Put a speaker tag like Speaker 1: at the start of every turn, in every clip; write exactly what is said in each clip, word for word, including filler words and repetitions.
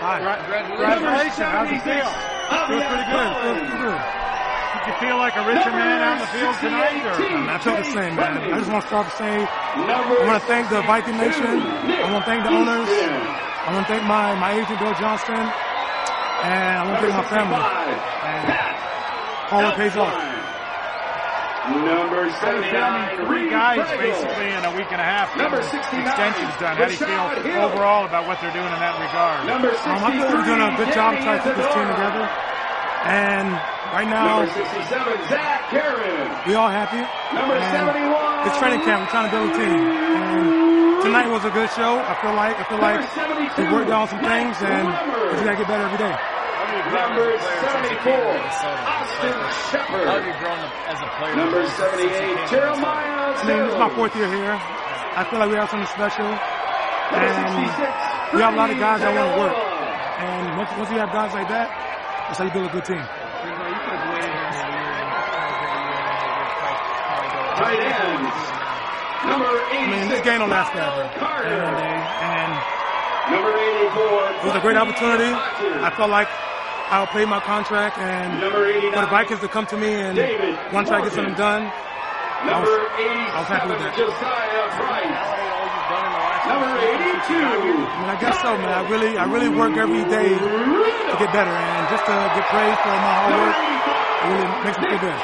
Speaker 1: Hi.
Speaker 2: Congratulations. How's it feel?
Speaker 1: Feels pretty good. Feels pretty good.
Speaker 2: Did you feel like a richer man out in the field tonight? Or?
Speaker 1: I feel the same, man. I just want to start to say I want to thank the Viking Nation. I want to thank the owners. I want to thank my, my agent, Bill Johnston. And I want to thank my family. And all it pays off.
Speaker 3: Number seventy-nine,
Speaker 2: three guys basically in a week and a half.
Speaker 3: Number sixty-nine,
Speaker 2: extensions done. How do you feel overall about what they're doing in that regard?
Speaker 3: Number
Speaker 1: um, I feel we're doing a good job trying to keep this team together. And right now,
Speaker 3: Number sixty-seven, Zach Karen.
Speaker 1: we all happy.
Speaker 3: Number
Speaker 1: and
Speaker 3: seventy-one,
Speaker 1: it's training camp. We're trying to build a team. And tonight was a good show. I feel like I feel like we worked on some things, and we just gotta get better every day.
Speaker 3: Number seventy-four, Austin Shepard.
Speaker 4: How have you grown as a player?
Speaker 3: Number seventy-eight, Jeremiah.
Speaker 1: I mean, this is my fourth year here. I feel like we have something special. And we have a lot of guys that want to work. And once, once you have guys like that, that's how you build a good team.
Speaker 3: Tight ends. Number
Speaker 1: I mean, this game don't last forever. And, and
Speaker 3: Number eighty-four,
Speaker 1: it was a great opportunity. I felt like I'll pay my contract, and for the Vikings to come to me and want to try to get something done, I was, I was happy with that.
Speaker 3: Josiah Price. Number eighty-two.
Speaker 1: I mean, I guess so, man. I really, I really work every day to get better, and just to get praised for my hard work, it really makes me feel good.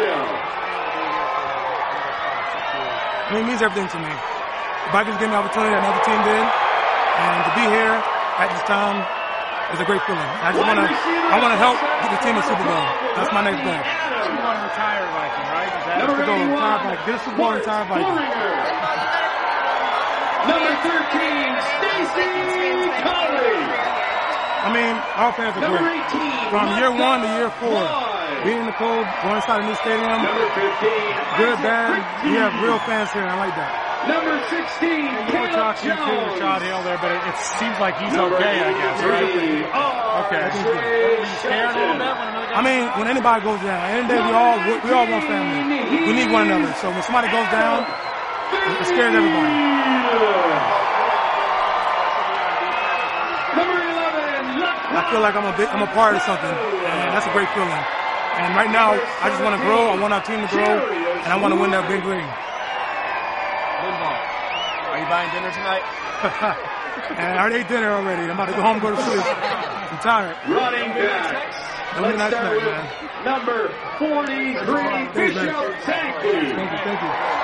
Speaker 1: I mean, it means everything to me. The Vikings gave me the opportunity that another team did, and to be here at this time is a great feeling. I just want to, I want to help get the team a Super Bowl. That's my next goal.
Speaker 2: You want to retire Viking, right? Is that
Speaker 1: That's the goal. Retire Viking. Get a Super Bowl, retire Viking.
Speaker 3: Number thirteen, Stacy Colley.
Speaker 1: I mean, our fans are
Speaker 3: Number
Speaker 1: great.
Speaker 3: eighteen,
Speaker 1: From year one to year four, being in the cold, going inside a new stadium,
Speaker 3: Number fifteen,
Speaker 1: good,
Speaker 3: Isaac
Speaker 1: bad,
Speaker 3: Ritchie.
Speaker 1: we have real fans here, and I like that.
Speaker 3: Number sixteen,
Speaker 2: You were
Speaker 3: Caleb
Speaker 2: talking to
Speaker 3: Jones.
Speaker 2: Rashad Hill there, but it, it seems like he's
Speaker 3: Number
Speaker 2: okay, I guess, right?
Speaker 3: eighty-three,
Speaker 2: Okay.
Speaker 3: R.
Speaker 2: Are you scared a little bit when another guy
Speaker 1: I mean, when anybody goes down, at the end of the day, we all we all want family. We need one another. So when somebody goes down, it scares everybody.
Speaker 3: Number eleven,
Speaker 1: I feel like I'm a big, I'm a part of something, and that's a great feeling. And right now, I just want to grow. I want our team to grow, and I want to win that big ring.
Speaker 4: Are you buying dinner tonight?
Speaker 1: And I already ate dinner already. I'm about to go home and go to sleep. I'm tired.
Speaker 3: running backs.
Speaker 1: Don't be
Speaker 3: Let's
Speaker 1: nice
Speaker 3: start
Speaker 1: tonight,
Speaker 3: with
Speaker 1: man.
Speaker 3: number forty-three,
Speaker 1: Thanks, man.
Speaker 3: Bishop Tankley.
Speaker 1: Thank you, thank you.